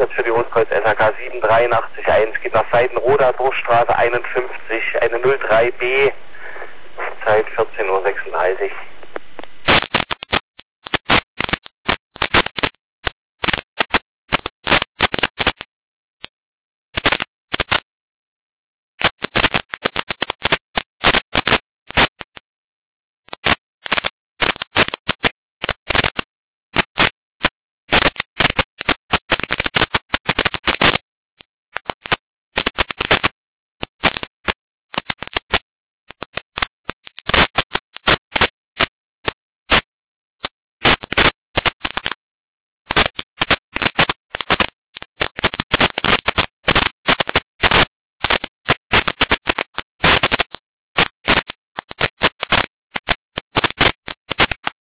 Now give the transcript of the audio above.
kurz für die Rotkreuz SHK 78381 geht nach Seidenroda, Bruchstraße 51, eine 03B, Zeit 14:36 Uhr.